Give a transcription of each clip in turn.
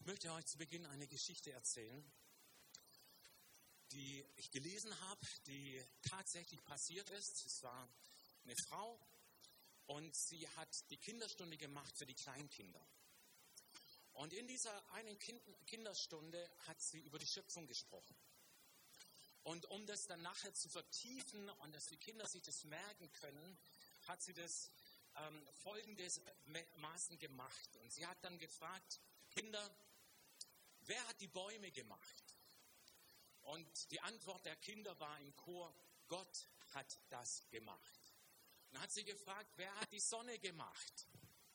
Ich möchte euch zu Beginn eine Geschichte erzählen, die ich gelesen habe, die tatsächlich passiert ist. Es war eine Frau und sie hat die Kinderstunde gemacht für die Kleinkinder. Und in dieser einen Kinderstunde hat sie über die Schöpfung gesprochen. Und um das dann nachher zu vertiefen und dass die Kinder sich das merken können, hat sie das folgendermaßen gemacht. Und sie hat dann gefragt, Kinder, wer hat die Bäume gemacht? Und die Antwort der Kinder war im Chor, Gott hat das gemacht. Dann hat sie gefragt, wer hat die Sonne gemacht?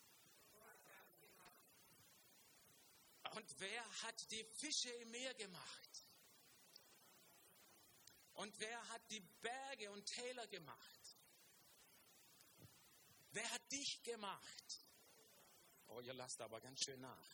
Und wer hat die Fische im Meer gemacht? Und wer hat die Berge und Täler gemacht? Wer hat dich gemacht? Oh, ihr lasst aber ganz schön nach.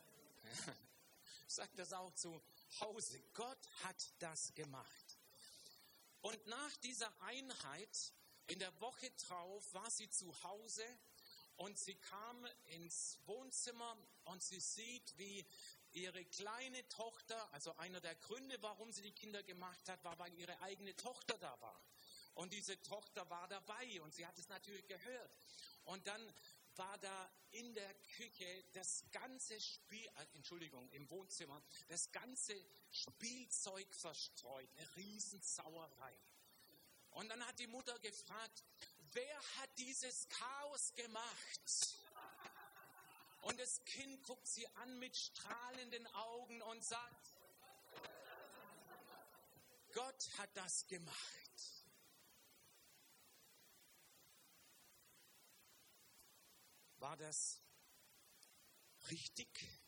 Sagt das auch zu Hause. Gott hat das gemacht. Und nach dieser Einheit, in der Woche drauf, war sie zu Hause und sie kam ins Wohnzimmer und sie sieht, wie ihre kleine Tochter, also einer der Gründe, warum sie die Kinder gemacht hat, war, weil ihre eigene Tochter da war. Und diese Tochter war dabei und sie hat es natürlich gehört. Und dann war da in der Küche das ganze im Wohnzimmer, das ganze Spielzeug verstreut, eine Riesensauerei. Und dann hat die Mutter gefragt, wer hat dieses Chaos gemacht? Und das Kind guckt sie an mit strahlenden Augen und sagt, Gott hat das gemacht. War das richtig?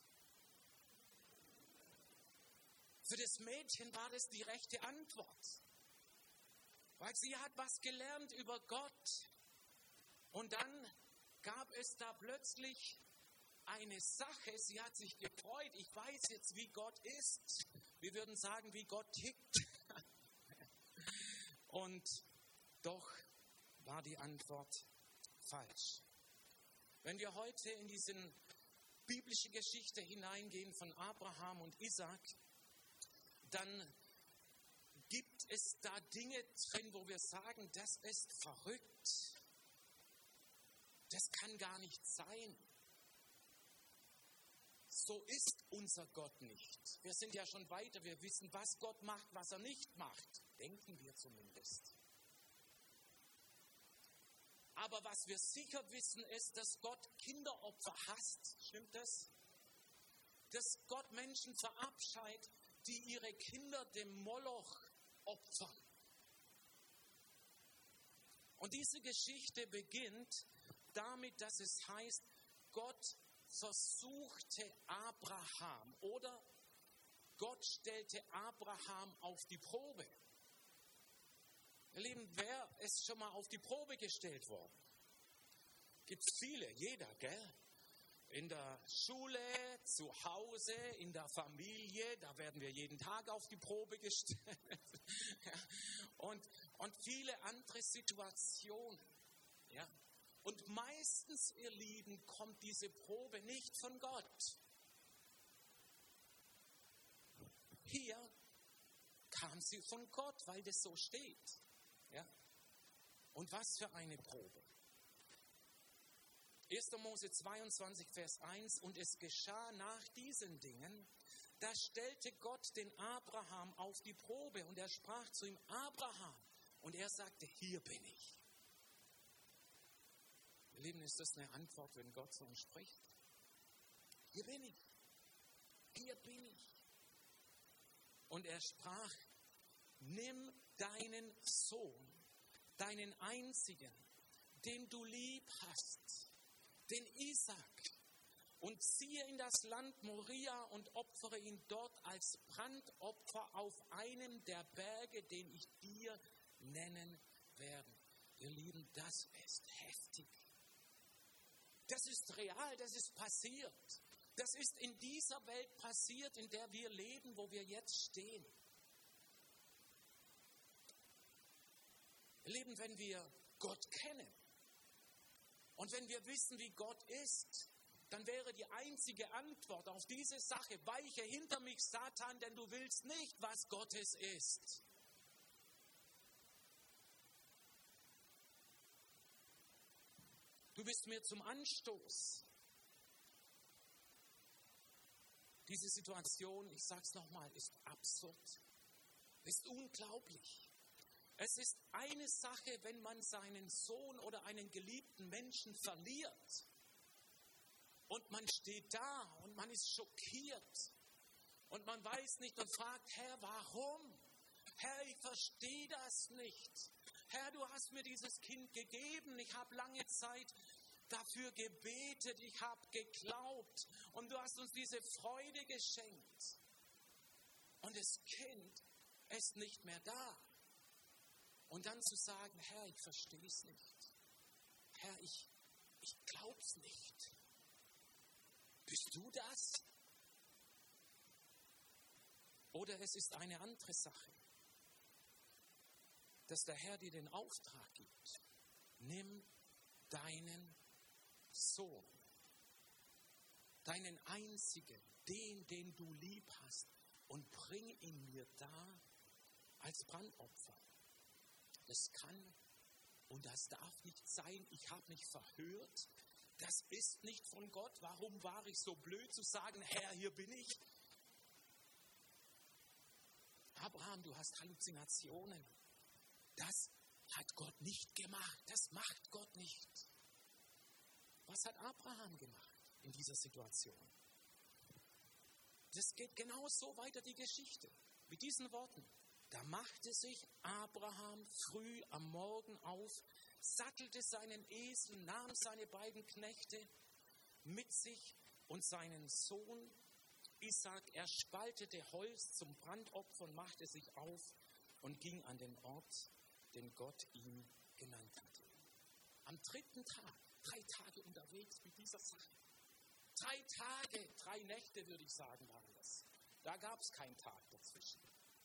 Für das Mädchen war das die rechte Antwort. Weil sie hat was gelernt über Gott. Und dann gab es da plötzlich eine Sache, sie hat sich gefreut, ich weiß jetzt, wie Gott ist. Wir würden sagen, wie Gott tickt. Und doch war die Antwort falsch. Wenn wir heute in diese biblische Geschichte hineingehen von Abraham und Isaac, dann gibt es da Dinge drin, wo wir sagen, das ist verrückt. Das kann gar nicht sein. So ist unser Gott nicht. Wir sind ja schon weiter, wir wissen, was Gott macht, was er nicht macht. Denken wir zumindest. Aber was wir sicher wissen, ist, dass Gott Kinderopfer hasst. Stimmt das? Dass Gott Menschen verabscheut, die ihre Kinder dem Moloch opfern. Und diese Geschichte beginnt damit, dass es heißt, Gott versuchte Abraham oder Gott stellte Abraham auf die Probe. Ihr Lieben, wer ist schon mal auf die Probe gestellt worden? Gibt es viele, jeder, gell? In der Schule, zu Hause, in der Familie, da werden wir jeden Tag auf die Probe gestellt. und viele andere Situationen. Ja? Und meistens, ihr Lieben, kommt diese Probe nicht von Gott. Hier kam sie von Gott, weil das so steht. Ja? Und was für eine Probe. 1. Mose 22, Vers 1, und es geschah nach diesen Dingen, da stellte Gott den Abraham auf die Probe und er sprach zu ihm, Abraham, und er sagte, hier bin ich. Ihr Lieben, ist das eine Antwort, wenn Gott zu uns spricht? Hier bin ich. Hier bin ich. Und er sprach, nimm deinen Sohn, deinen einzigen, den du lieb hast, den Isaak, und ziehe in das Land Moria und opfere ihn dort als Brandopfer auf einem der Berge, den ich dir nennen werde. Ihr Lieben, das ist heftig. Das ist real, das ist passiert. Das ist in dieser Welt passiert, in der wir leben, wo wir jetzt stehen. Ihr Lieben, wenn wir Gott kennen und wenn wir wissen, wie Gott ist, dann wäre die einzige Antwort auf diese Sache: Weiche hinter mich, Satan, denn du willst nicht, was Gottes ist. Du bist mir zum Anstoß. Diese Situation, ich sage es nochmal, ist absurd, ist unglaublich. Es ist eine Sache, wenn man seinen Sohn oder einen geliebten Menschen verliert und man steht da und man ist schockiert und man weiß nicht und fragt: Herr, warum? Herr, ich verstehe das nicht. Herr, du hast mir dieses Kind gegeben, ich habe lange Zeit dafür gebetet, ich habe geglaubt und du hast uns diese Freude geschenkt. Und das Kind ist nicht mehr da. Und dann zu sagen: Herr, ich verstehe es nicht. Herr, ich glaube es nicht. Bist du das? Oder es ist eine andere Sache, dass der Herr dir den Auftrag gibt: Nimm deinen Sohn, deinen einzigen, den du lieb hast, und bring ihn mir dar als Brandopfer. Das kann und das darf nicht sein: Ich habe mich verhört. Das ist nicht von Gott. Warum war ich so blöd zu sagen: Herr, hier bin ich? Abraham, du hast Halluzinationen. Das hat Gott nicht gemacht. Das macht Gott nicht. Was hat Abraham gemacht in dieser Situation? Das geht genau so weiter, die Geschichte, mit diesen Worten. Da machte sich Abraham früh am Morgen auf, sattelte seinen Esel, nahm seine beiden Knechte mit sich und seinen Sohn Isaak. Er spaltete Holz zum Brandopfer und machte sich auf und ging an den Ort, den Gott ihm genannt hatte. Am 3. Tag, 3 Tage unterwegs mit dieser Sache. 3 Tage, 3 Nächte würde ich sagen, waren das. Da gab es keinen Tag dazwischen.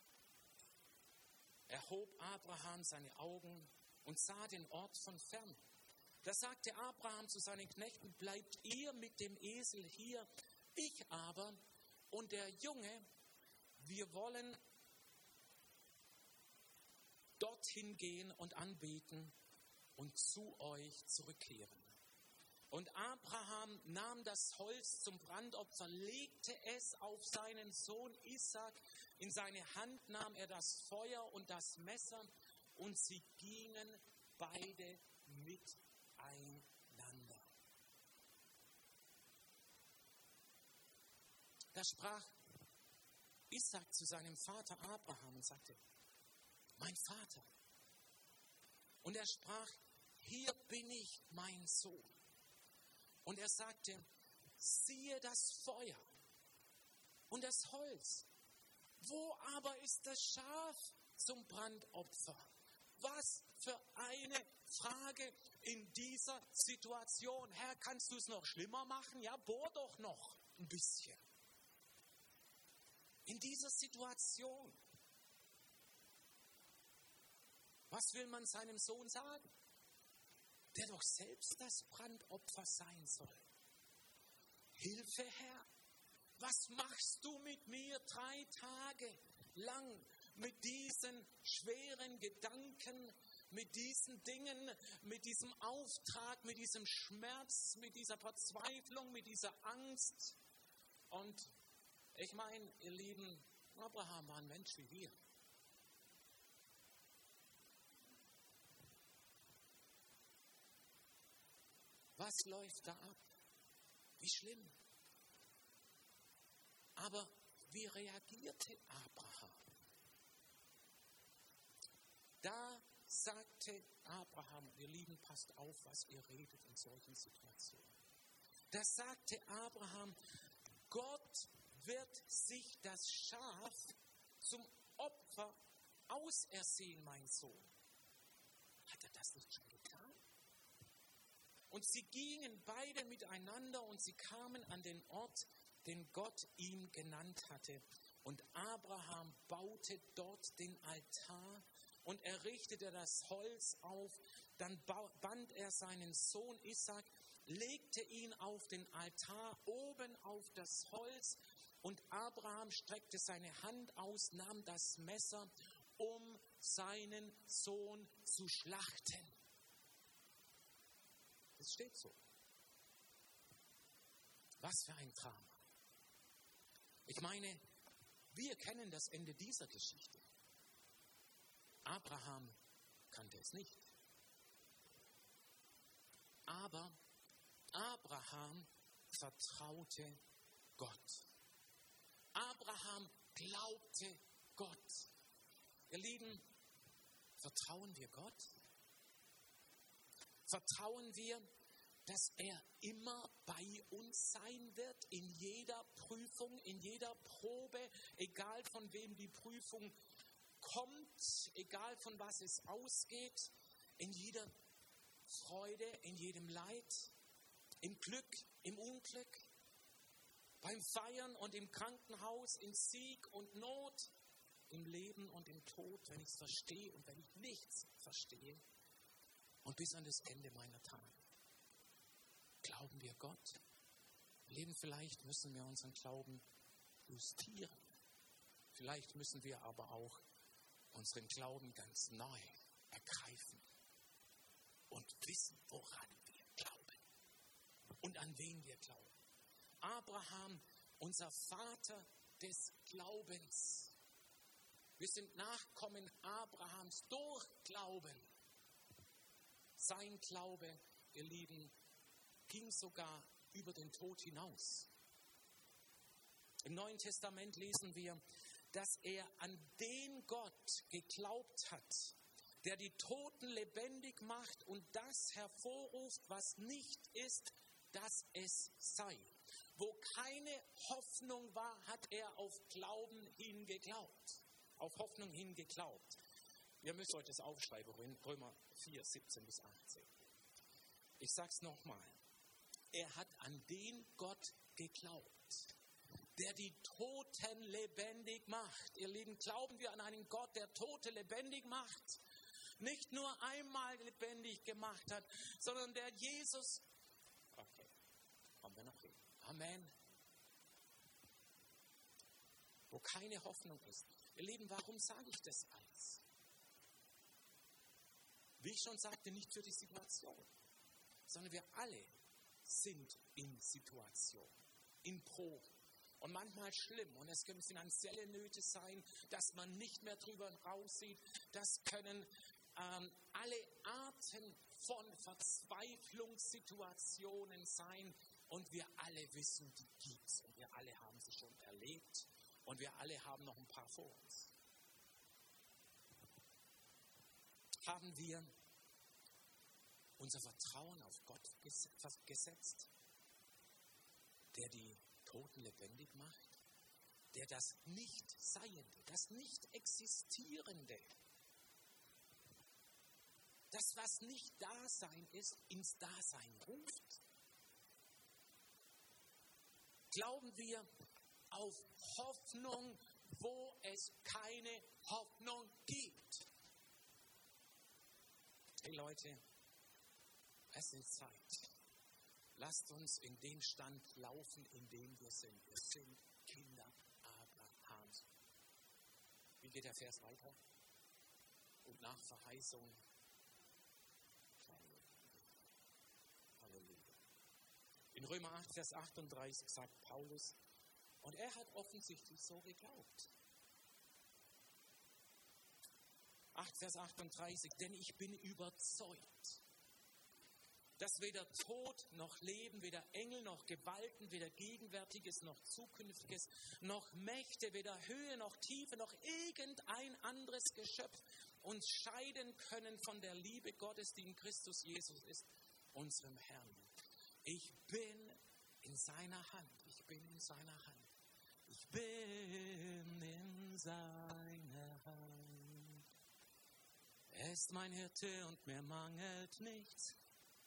Erhob Abraham seine Augen und sah den Ort von fern. Da sagte Abraham zu seinen Knechten: Bleibt ihr mit dem Esel hier, ich aber und der Junge, wir wollen dorthin gehen und anbeten und zu euch zurückkehren. Und Abraham nahm das Holz zum Brandopfer, legte es auf seinen Sohn Isaak. In seine Hand nahm er das Feuer und das Messer und sie gingen beide miteinander. Da sprach Isaak zu seinem Vater Abraham und sagte: Mein Vater. Und er sprach: Hier bin ich, mein Sohn. Und er sagte: Siehe das Feuer und das Holz. Wo aber ist das Schaf zum Brandopfer? Was für eine Frage in dieser Situation. Herr, kannst du es noch schlimmer machen? Ja, bohr doch noch ein bisschen. In dieser Situation. Was will man seinem Sohn sagen? Der doch selbst das Brandopfer sein soll. Hilfe, Herr, was machst du mit mir 3 Tage lang mit diesen schweren Gedanken, mit diesen Dingen, mit diesem Auftrag, mit diesem Schmerz, mit dieser Verzweiflung, mit dieser Angst? Und ich meine, ihr Lieben, Abraham war ein Mensch wie wir. Was läuft da ab? Wie schlimm. Aber wie reagierte Abraham? Da sagte Abraham, ihr Lieben, passt auf, was ihr redet in solchen Situationen. Da sagte Abraham: Gott wird sich das Schaf zum Opfer ausersehen, mein Sohn. Hat er das nicht schon getan? Und sie gingen beide miteinander und sie kamen an den Ort, den Gott ihm genannt hatte. Und Abraham baute dort den Altar und er richtete das Holz auf. Dann band er seinen Sohn Isaak legte ihn auf den Altar oben auf das Holz und Abraham streckte seine Hand aus, nahm das Messer, um seinen Sohn zu schlachten. Das steht so. Was für ein Drama. Ich meine, wir kennen das Ende dieser Geschichte. Abraham kannte es nicht. Aber Abraham vertraute Gott. Abraham glaubte Gott. Ihr Lieben, vertrauen wir Gott? Vertrauen wir, dass er immer bei uns sein wird, in jeder Prüfung, in jeder Probe, egal von wem die Prüfung kommt, egal von was es ausgeht, in jeder Freude, in jedem Leid, im Glück, im Unglück, beim Feiern und im Krankenhaus, in Sieg und Not, im Leben und im Tod, wenn ich es verstehe und wenn ich nichts verstehe und bis an das Ende meiner Tage. Glauben wir Gott? Leben, vielleicht müssen wir unseren Glauben justieren. Vielleicht müssen wir aber auch unseren Glauben ganz neu ergreifen und wissen, woran wir glauben und an wen wir glauben. Abraham, unser Vater des Glaubens. Wir sind Nachkommen Abrahams durch Glauben. Sein Glaube, ihr Lieben, ging sogar über den Tod hinaus. Im Neuen Testament lesen wir, dass er an den Gott geglaubt hat, der die Toten lebendig macht und das hervorruft, was nicht ist, dass es sei. Wo keine Hoffnung war, hat er auf Glauben hin geglaubt. Auf Hoffnung hin geglaubt. Ihr müsst euch das aufschreiben, Römer 4, 17 bis 18. Ich sag's nochmal. Er hat an den Gott geglaubt, der die Toten lebendig macht. Ihr Lieben, glauben wir an einen Gott, der Tote lebendig macht? Nicht nur einmal lebendig gemacht hat, sondern der Jesus... Okay, kommen wir noch hin. Amen. Wo keine Hoffnung ist. Ihr Lieben, warum sage ich das alles? Wie ich schon sagte, nicht für die Situation, sondern wir alle sind in Situation, in Proben und manchmal schlimm. Und es können finanzielle Nöte sein, dass man nicht mehr drüber raussieht. Das können alle Arten von Verzweiflungssituationen sein. Und wir alle wissen, die gibt's. Und wir alle haben sie schon erlebt. Und wir alle haben noch ein paar vor uns. Haben wir unser Vertrauen auf Gott gesetzt, der die Toten lebendig macht, der das Nicht-Seiende, das Nicht-Existierende, das, was nicht Dasein ist, ins Dasein ruft? Glauben wir auf Hoffnung, wo es keine Hoffnung gibt? Hey Leute, es ist Zeit. Lasst uns in den Stand laufen, in dem wir sind. Wir sind Kinder Abrahams. Wie geht der Vers weiter? Und nach Verheißung. Halleluja. In Römer 8, Vers 38 sagt Paulus, und er hat offensichtlich so geglaubt. 8, Vers 38, denn ich bin überzeugt, dass weder Tod noch Leben, weder Engel noch Gewalten, weder Gegenwärtiges noch Zukünftiges, noch Mächte, weder Höhe noch Tiefe, noch irgendein anderes Geschöpf uns scheiden können von der Liebe Gottes, die in Christus Jesus ist, unserem Herrn. Ich bin in seiner Hand. Ich bin in seiner Hand. Ich bin in seiner Hand. Er ist mein Hirte und mir mangelt nichts.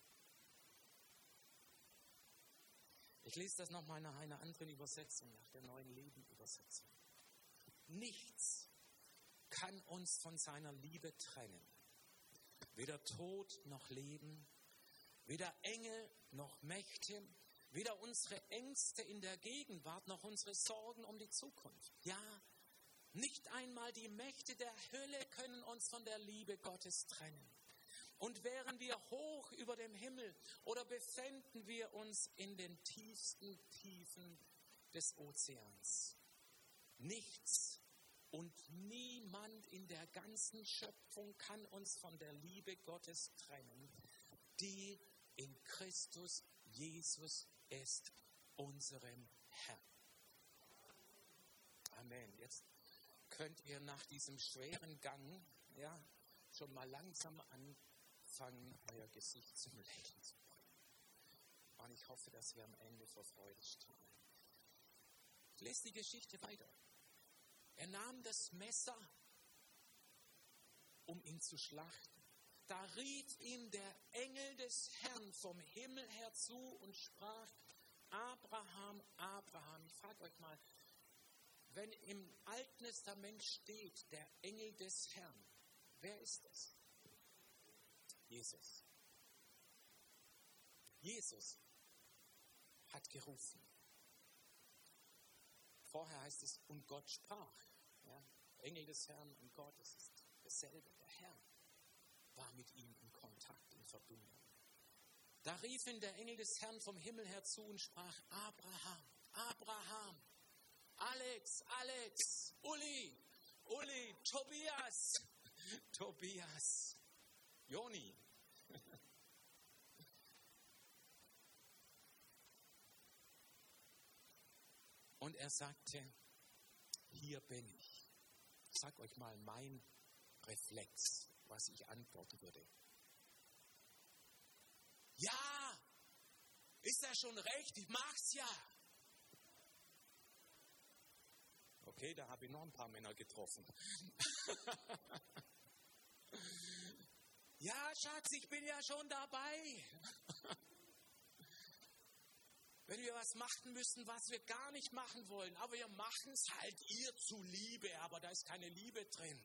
Ich lese das nochmal nach einer anderen Übersetzung, nach der Neuen Leben-Übersetzung. Nichts kann uns von seiner Liebe trennen. Weder Tod noch Leben, weder Engel noch Mächte, weder unsere Ängste in der Gegenwart noch unsere Sorgen um die Zukunft. Ja, nicht einmal die Mächte der Hölle können uns von der Liebe Gottes trennen. Und wären wir hoch über dem Himmel oder befänden wir uns in den tiefsten Tiefen des Ozeans. Nichts und niemand in der ganzen Schöpfung kann uns von der Liebe Gottes trennen, die in Christus Jesus ist, unserem Herrn. Amen. Jetzt könnt ihr nach diesem schweren Gang schon mal langsam anfangen, euer Gesicht zum Lächeln zu bringen. Und ich hoffe, dass wir am Ende vor Freude strahlen. Ich lese die Geschichte weiter. Er nahm das Messer, um ihn zu schlachten. Da rief ihm der Engel des Herrn vom Himmel her zu und sprach: Abraham, Abraham. Ich frage euch mal, wenn im Alten Testament steht, der Engel des Herrn, wer ist es? Jesus. Jesus hat gerufen. Vorher heißt es, und Gott sprach. Ja, Engel des Herrn und Gott, es ist dasselbe. Der Herr war mit ihm in Kontakt, in Verbindung. Da rief ihn der Engel des Herrn vom Himmel her zu und sprach: Abraham, Abraham, Alex, Uli, Tobias, Joni. Und er sagte: Hier bin ich. Ich sag euch mal mein Reflex, was ich antworten würde. Ja, ist ja schon recht, ich mach's ja. Okay, da habe ich noch ein paar Männer getroffen. Ja, Schatz, ich bin ja schon dabei. Wenn wir was machen müssen, was wir gar nicht machen wollen, aber wir machen es halt ihr zuliebe, aber da ist keine Liebe drin.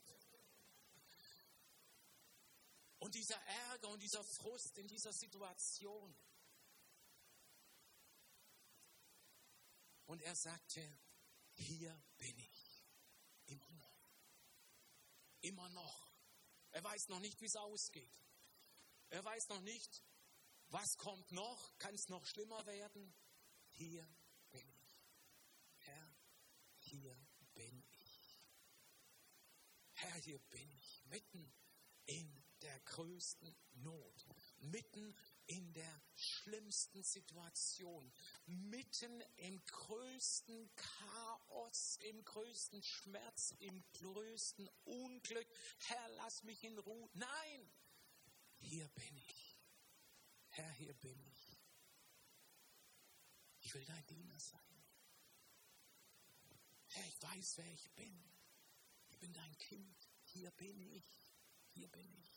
Und dieser Ärger und dieser Frust in dieser Situation. Und er sagte: Hier bin ich. Immer noch. Immer noch. Er weiß noch nicht, wie es ausgeht. Er weiß noch nicht, was kommt noch? Kann es noch schlimmer werden? Hier bin ich. Herr, hier bin ich. Herr, hier bin ich. Mitten in der größten Not. Mitten in der schlimmsten Situation. Mitten im größten Chaos, im größten Schmerz, im größten Unglück. Herr, lass mich in Ruhe. Nein, hier bin ich. Herr, hier bin ich. Ich will dein Diener sein. Herr, ich weiß, wer ich bin. Ich bin dein Kind. Hier bin ich. Hier bin ich.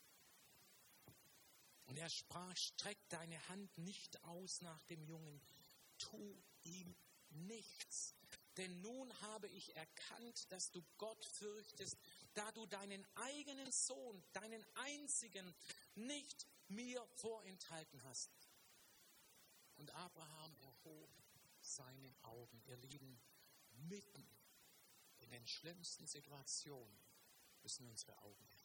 Und er sprach: Streck deine Hand nicht aus nach dem Jungen. Tu ihm nichts. Denn nun habe ich erkannt, dass du Gott fürchtest, da du deinen eigenen Sohn, deinen einzigen, nicht mir vorenthalten hast. Und Abraham erhob seine Augen. Ihr Lieben, mitten in den schlimmsten Situationen müssen wir unsere Augen erheben.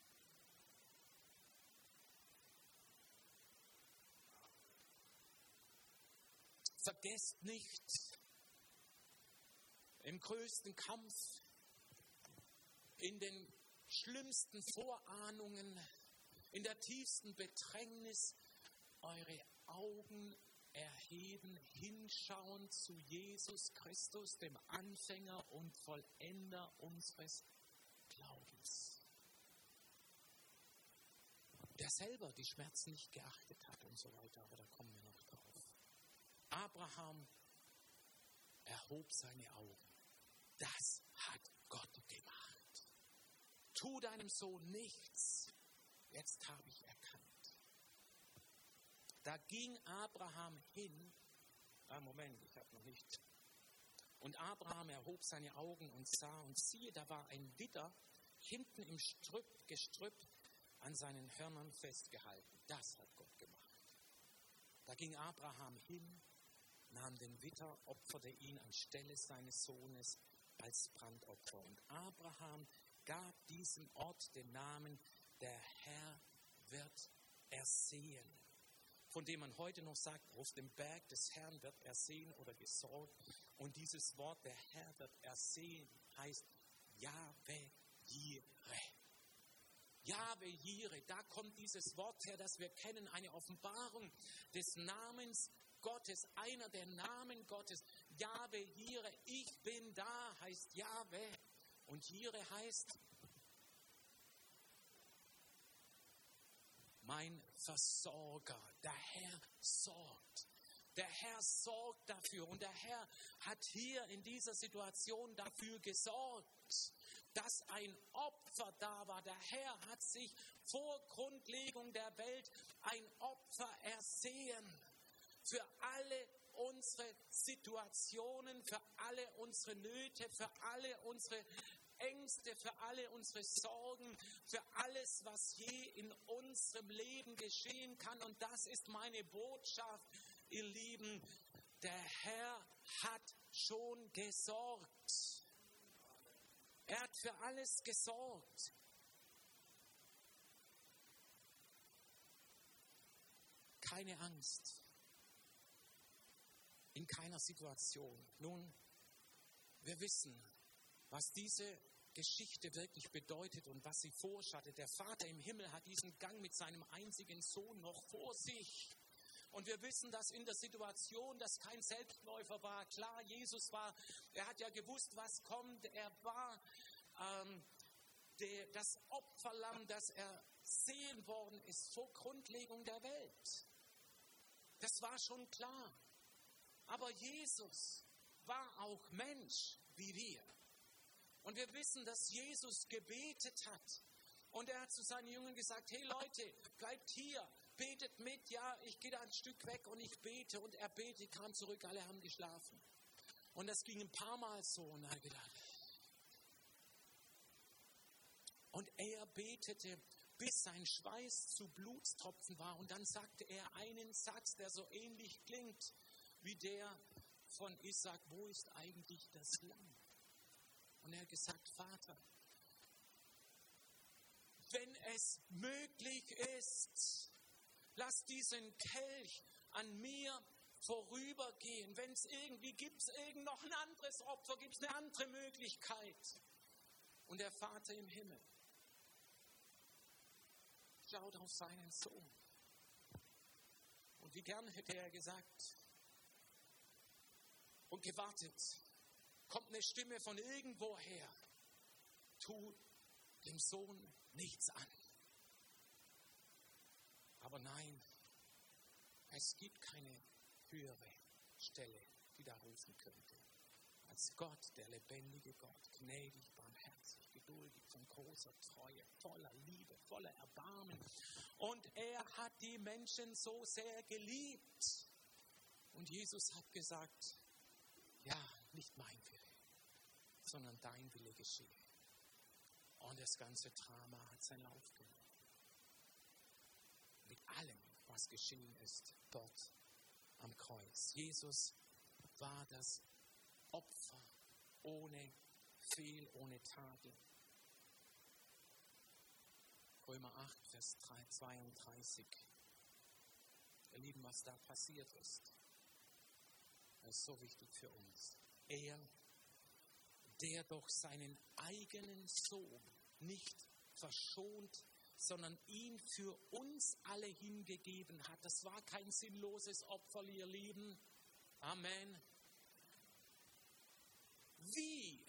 Vergesst nicht, im größten Kampf, in den schlimmsten Vorahnungen, in der tiefsten Bedrängnis, eure Augen erheben, hinschauen zu Jesus Christus, dem Anfänger und Vollender unseres Glaubens. Der selber die Schmerzen nicht geachtet hat und so weiter, aber da kommen wir noch drauf. Abraham erhob seine Augen. Das hat Gott gemacht. Tu deinem Sohn nichts. Jetzt habe ich erkannt. Da ging Abraham hin. Moment, ich habe noch nicht. Und Abraham erhob seine Augen und sah, und siehe, da war ein Widder hinten im Gestrüpp, an seinen Hörnern festgehalten. Das hat Gott gemacht. Da ging Abraham hin, nahm den Widder, opferte ihn anstelle seines Sohnes als Brandopfer. Und Abraham gab diesem Ort den Namen, der Herr wird ersehen. Von dem man heute noch sagt, auf dem Berg des Herrn wird ersehen oder gesorgt. Und dieses Wort, der Herr wird ersehen, heißt Jahwe Jireh. Jahwe Jireh, da kommt dieses Wort her, das wir kennen, eine Offenbarung des Namens Gottes, einer der Namen Gottes. Jahwe Jireh, ich bin da, heißt Jahwe. Und Jireh heißt mein Versorger. Der Herr sorgt. Der Herr sorgt dafür. Und der Herr hat hier in dieser Situation dafür gesorgt, dass ein Opfer da war. Der Herr hat sich vor Grundlegung der Welt ein Opfer ersehen. Für alle unsere Situationen, für alle unsere Nöte, für alle unsere Ängste, für alle unsere Sorgen, für alles, was je in unserem Leben geschehen kann. Und das ist meine Botschaft, ihr Lieben. Der Herr hat schon gesorgt. Er hat für alles gesorgt. Keine Angst. In keiner Situation. Nun, wir wissen, was diese Geschichte wirklich bedeutet und was sie vorschattet. Der Vater im Himmel hat diesen Gang mit seinem einzigen Sohn noch vor sich. Und wir wissen, dass in der Situation, das kein Selbstläufer war, klar, Jesus war, er hat ja gewusst, was kommt. Er war das Opferlamm, das ersehen worden ist vor Grundlegung der Welt. Das war schon klar. Aber Jesus war auch Mensch wie wir. Und wir wissen, dass Jesus gebetet hat. Und er hat zu seinen Jüngern gesagt, hey Leute, bleibt hier, betet mit. Ja, ich gehe da ein Stück weg und ich bete. Und er betet, kam zurück, alle haben geschlafen. Und das ging ein paar Mal so. Und er hat gedacht. Und er betete, bis sein Schweiß zu Blutstropfen war. Und dann sagte er einen Satz, der so ähnlich klingt wie der von Isaac, wo ist eigentlich das Lamm? Und er hat gesagt, Vater, wenn es möglich ist, lass diesen Kelch an mir vorübergehen. Wenn es irgendwie gibt, noch ein anderes Opfer, gibt es eine andere Möglichkeit. Und der Vater im Himmel schaut auf seinen Sohn. Und wie gern hätte er gesagt und gewartet, kommt eine Stimme von irgendwoher, tu dem Sohn nichts an. Aber nein, es gibt keine höhere Stelle, die da rufen könnte, als Gott, der lebendige Gott, gnädig, barmherzig, geduldig, von großer Treue, voller Liebe, voller Erbarmen. Und er hat die Menschen so sehr geliebt. Und Jesus hat gesagt, ja, nicht mein Wille, sondern dein Wille geschehe. Und das ganze Drama hat seinen Lauf genommen. Mit allem, was geschehen ist, dort am Kreuz. Jesus war das Opfer ohne Fehl, ohne Tadel. Römer 8, Vers 32. Ihr Lieben, was da passiert ist, das ist so wichtig für uns. Er, der doch seinen eigenen Sohn nicht verschont, sondern ihn für uns alle hingegeben hat. Das war kein sinnloses Opfer, ihr Lieben. Amen. Wie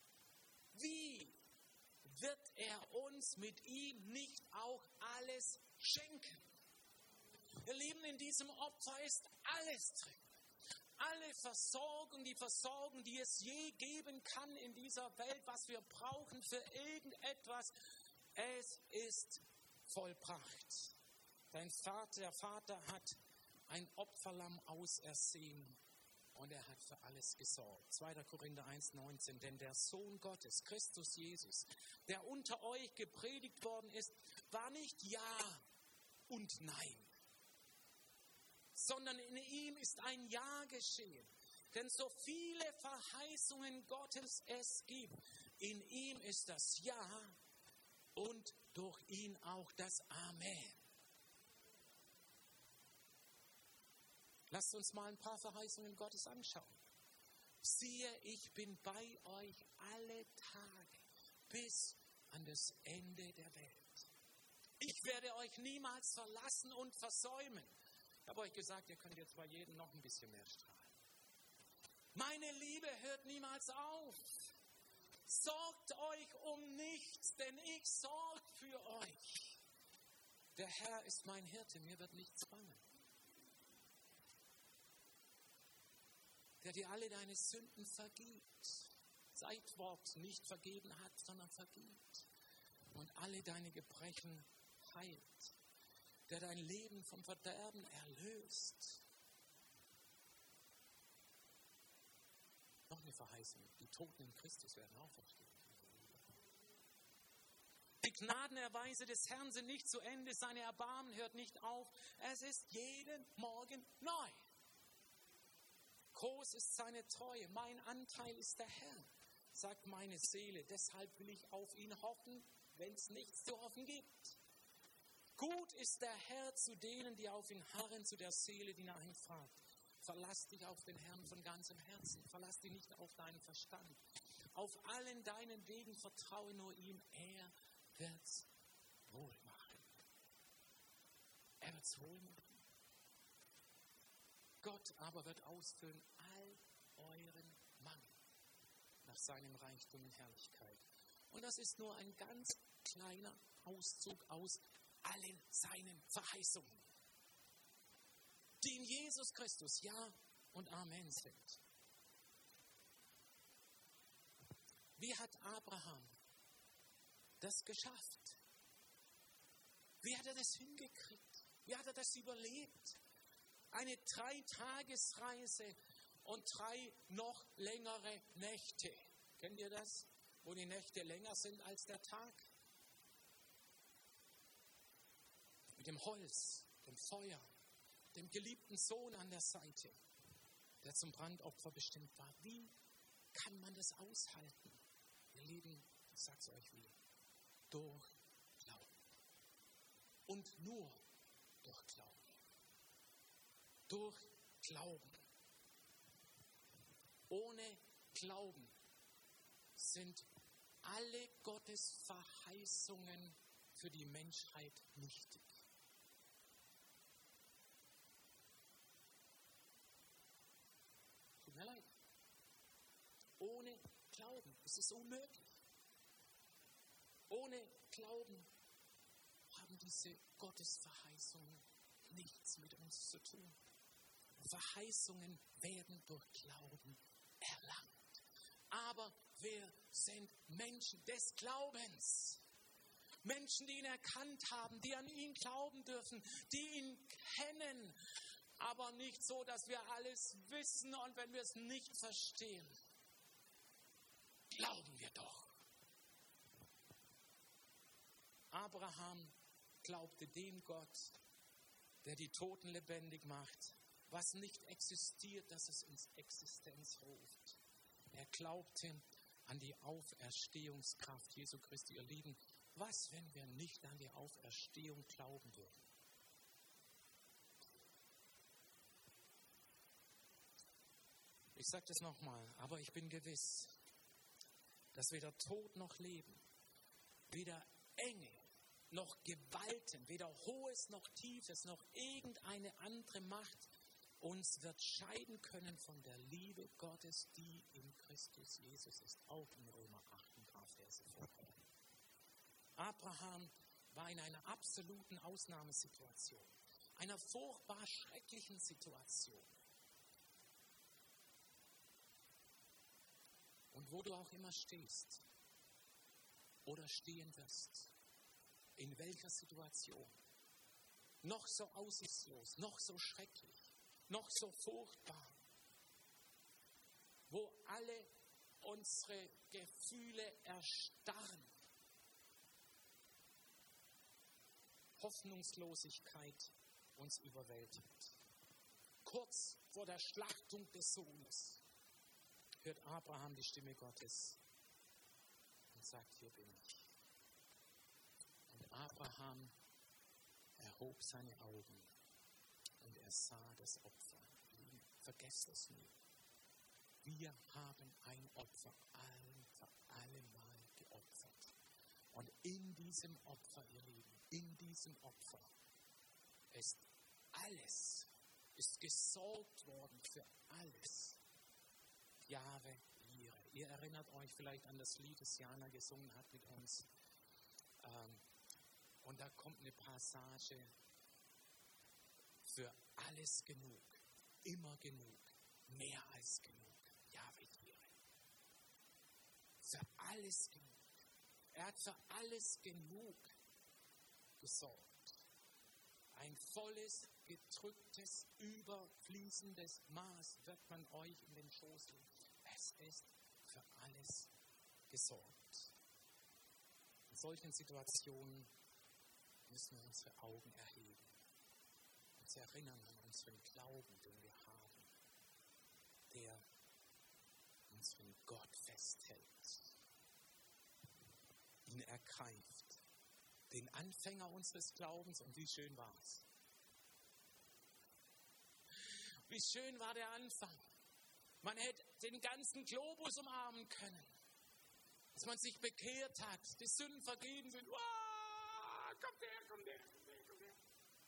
wird er uns mit ihm nicht auch alles schenken? Ihr Lieben, in diesem Opfer ist alles drin. Alle Versorgung, die es je geben kann in dieser Welt, was wir brauchen für irgendetwas, es ist vollbracht. Der Vater hat ein Opferlamm ausersehen. und er hat für alles gesorgt. 2. Korinther 1,19, denn der Sohn Gottes, Christus Jesus, der unter euch gepredigt worden ist, war nicht Ja und Nein, sondern in ihm ist ein Ja geschehen. Denn so viele Verheißungen Gottes es gibt, in ihm ist das Ja und durch ihn auch das Amen. Lasst uns mal ein paar Verheißungen Gottes anschauen. Siehe, ich bin bei euch alle Tage bis an das Ende der Welt. Ich werde euch niemals verlassen und versäumen. Ich habe euch gesagt, ihr könnt jetzt bei jedem noch ein bisschen mehr strahlen. Meine Liebe hört niemals auf. Sorgt euch um nichts, denn ich sorge für euch. Der Herr ist mein Hirte, mir wird nichts bangen. Der dir alle deine Sünden vergibt. Zeitwort nicht vergeben hat, sondern vergibt. Und alle deine Gebrechen heilt. Der dein Leben vom Verderben erlöst. Noch eine Verheißung. Die Toten in Christus werden auferstehen. Die Gnadenerweise des Herrn sind nicht zu Ende. Seine Erbarmen hört nicht auf. Es ist jeden Morgen neu. Groß ist seine Treue. Mein Anteil ist der Herr, sagt meine Seele. Deshalb will ich auf ihn hoffen, wenn es nichts zu hoffen gibt. Gut ist der Herr zu denen, die auf ihn harren, zu der Seele, die nach ihm fragt. Verlass dich auf den Herrn von ganzem Herzen. Verlass dich nicht auf deinen Verstand. Auf allen deinen Wegen vertraue nur ihm. Er wird's wohl machen. Er wird's wohl machen. Gott aber wird ausfüllen all euren Mangel nach seinem Reichtum und Herrlichkeit. Und das ist nur ein ganz kleiner Auszug aus allen seinen Verheißungen, die in Jesus Christus Ja und Amen sind. Wie hat Abraham das geschafft? Wie hat er das hingekriegt? Wie hat er das überlebt? Eine 3-Tagesreise und 3 noch längere Nächte. Kennt ihr das? Wo die Nächte länger sind als der Tag? Mit dem Holz, dem Feuer, dem geliebten Sohn an der Seite, der zum Brandopfer bestimmt war. Wie kann man das aushalten? Ihr Lieben, ich sag's euch wie, durch Glauben. Und nur durch Glauben. Durch Glauben. Ohne Glauben sind alle Gottes Verheißungen für die Menschheit nichtig. Tut mir leid. Ohne Glauben ist es unmöglich. Ohne Glauben haben diese Gottesverheißungen nichts mit uns zu tun. Verheißungen werden durch Glauben erlangt. Aber wir sind Menschen des Glaubens. Menschen, die ihn erkannt haben, die an ihn glauben dürfen, die ihn kennen, aber nicht so, dass wir alles wissen und wenn wir es nicht verstehen, glauben wir doch. Abraham glaubte dem Gott, der die Toten lebendig macht, was nicht existiert, dass es ins Existenz ruft. Er glaubte an die Auferstehungskraft Jesu Christi. Ihr Lieben, was, wenn wir nicht an die Auferstehung glauben würden? Ich sage das nochmal, aber ich bin gewiss, dass weder Tod noch Leben, weder Engel noch Gewalten, weder Hohes noch Tiefes, noch irgendeine andere Macht uns wird scheiden können von der Liebe Gottes, die in Christus Jesus ist. Auch in Römer 8, ein paar Verse vorher. Abraham war in einer absoluten Ausnahmesituation, einer furchtbar schrecklichen Situation. Und wo du auch immer stehst oder stehen wirst, in welcher Situation, noch so aussichtslos, noch so schrecklich, noch so furchtbar, wo alle unsere Gefühle erstarren. Hoffnungslosigkeit uns überwältigt. Kurz vor der Schlachtung des Sohnes hört Abraham die Stimme Gottes und sagt, hier bin ich. Und Abraham erhob seine Augen und er sah das Opfer. Vergesst es nie. Wir haben ein Opfer für allemal geopfert. Und in diesem Opfer, ihr Lieben, in diesem Opfer ist alles, ist gesorgt worden für alles. Jahre, Jahre. Ihr erinnert euch vielleicht an das Lied, das Jana gesungen hat mit uns. Und da kommt eine Passage, für alles genug, immer genug, mehr als genug. Jahwe Jireh. Für alles genug. Er hat für alles genug gesorgt. Ein volles, gedrücktes, überfließendes Maß wird man euch in den Schoß legen. Es ist für alles gesorgt. In solchen Situationen müssen wir unsere Augen erheben. Uns erinnern an unseren Glauben, den wir haben, der unseren Gott festhält, ihn ergreift, den Anfänger unseres Glaubens. Und wie schön war es? Wie schön war der Anfang. Man hätte den ganzen Globus umarmen können, dass man sich bekehrt hat, die Sünden vergeben sind. Wow, kommt her, kommt her, kommt her, kommt her.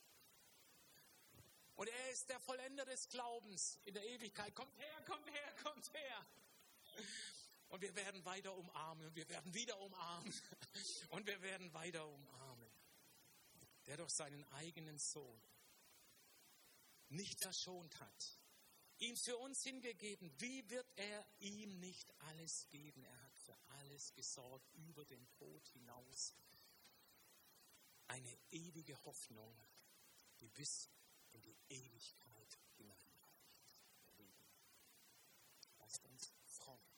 Und er ist der Vollender des Glaubens in der Ewigkeit. Kommt her, kommt her, kommt her. Und wir werden weiter umarmen und wir werden wieder umarmen und wir werden weiter umarmen. Der durch seinen eigenen Sohn nicht verschont hat, ihn für uns hingegeben. Wie wird er ihm nicht alles geben? Er hat für alles gesorgt, über den Tod hinaus. Eine ewige Hoffnung, die bis in die Ewigkeit hineinreicht. Lasst uns freuen.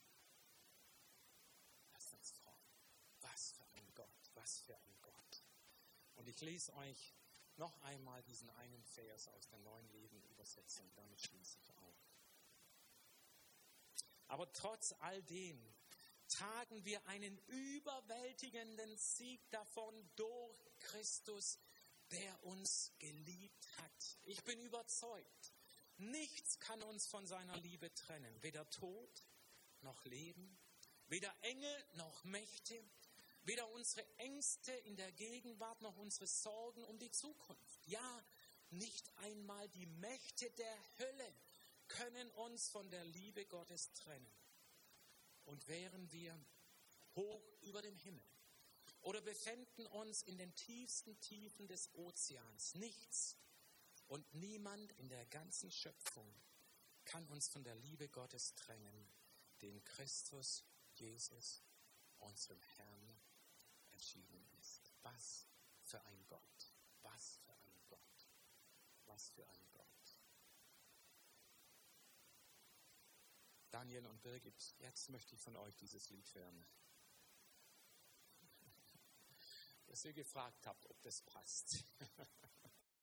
Lasst uns freuen. Was für ein Gott, was für ein Gott. Und ich lese euch noch einmal diesen einen Vers aus der Neuen Leben-Übersetzung. Damit schließe ich auf. Aber trotz all dem tragen wir einen überwältigenden Sieg davon durch Christus, der uns geliebt hat. Ich bin überzeugt, nichts kann uns von seiner Liebe trennen. Weder Tod noch Leben, weder Engel noch Mächte, weder unsere Ängste in der Gegenwart noch unsere Sorgen um die Zukunft. Ja, nicht einmal die Mächte der Hölle können uns von der Liebe Gottes trennen. Und wären wir hoch über dem Himmel oder befänden uns in den tiefsten Tiefen des Ozeans, nichts und niemand in der ganzen Schöpfung kann uns von der Liebe Gottes trennen, die in Christus Jesus, unserem Herrn, erschienen ist. Was für ein Gott, was für ein Gott, was für ein Gott. Daniel und Birgit, jetzt möchte ich von euch dieses Lied hören. Dass ihr gefragt habt, ob das passt.